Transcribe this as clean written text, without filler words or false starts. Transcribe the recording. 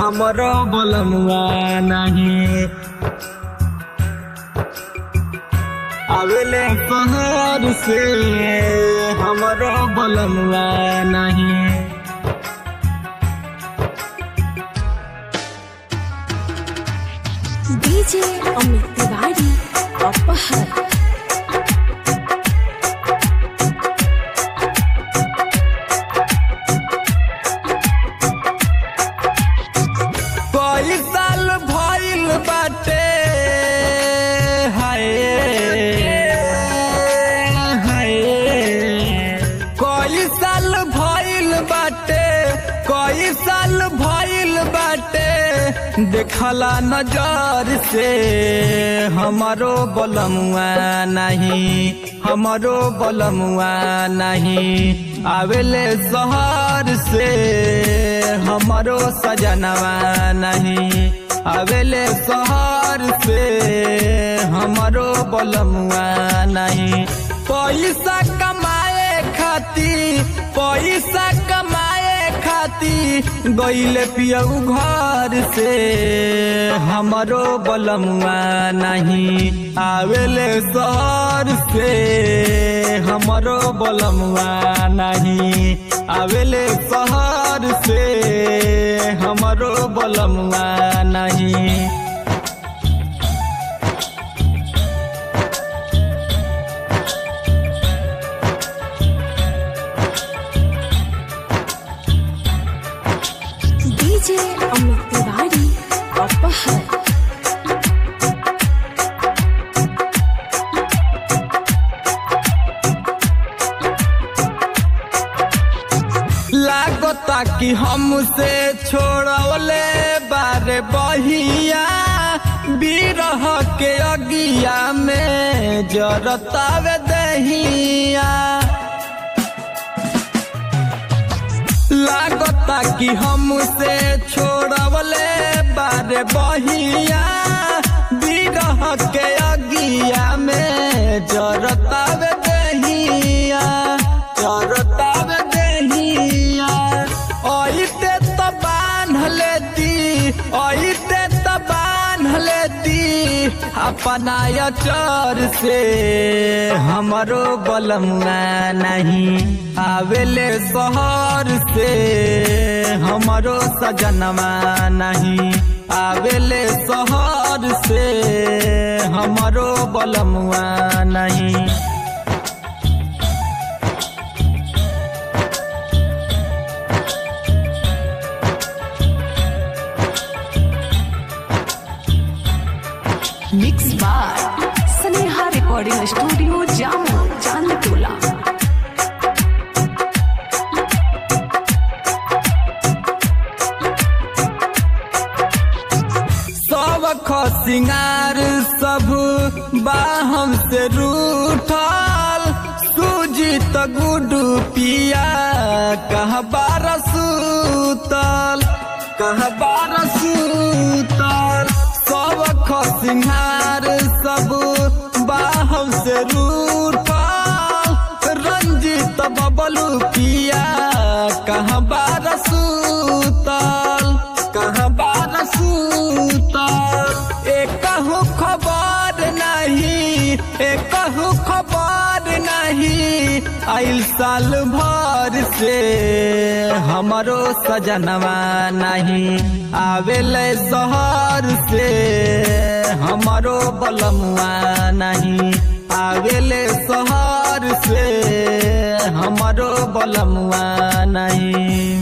हमरो बलमुआ नहीं आवेले शहर से हमरो बलमुआ नहीं। डीजे अमित तिवारी अपहर। कई साल भइल बाटे हाय हाय कई साल भइल बाटे कई साल भइल बाटे देखला नजर से हमारो बलमुआ नहीं हमारो बलमुआ नहीं आवेले शहर से हमारो सजनवा नहीं आवेले शहर से हमारो बलमुआ नहीं। पैसा कमाए खाती गईले पियऊ घर से हमारो बलमुआ नहीं आवेले शहर से हमारो बलमुआ नहीं आवेले शहर से हमारो बलमुआ नहीं। डीजे अमित तिवारी अपहर। लागता कि हमसे छोड़वले बारे बहिया बिरह के अगिया में जरतावे दहिया लागता कि हमसे छोड़वले बारे बहिया बिरह के अगिया में जरतावे दहिया जरतावे दहिया ओइते त बांध लेती अपना अचर से हमारो बलमुआ नहीं आवेले शहर से हमारो सजनवा नहीं आवेले शहर से हमारो बलमुआ नहीं। Mix by Sneha recording studio Jamo Chandtola. सबख सिंगार सब बाहम से रूठल सुजीत गुडू पिया कह बार सूतल सबख सिंगार सब बाहम से रूठल रंजित बबलू पिया कह बार सूतल एकहु खबर नहीं आइल साल भर से हमारो सजनवा नहीं आवेले शहर से हमारो बलमुआ नहीं आवेले शहर से हमारो बलमुआ नहीं।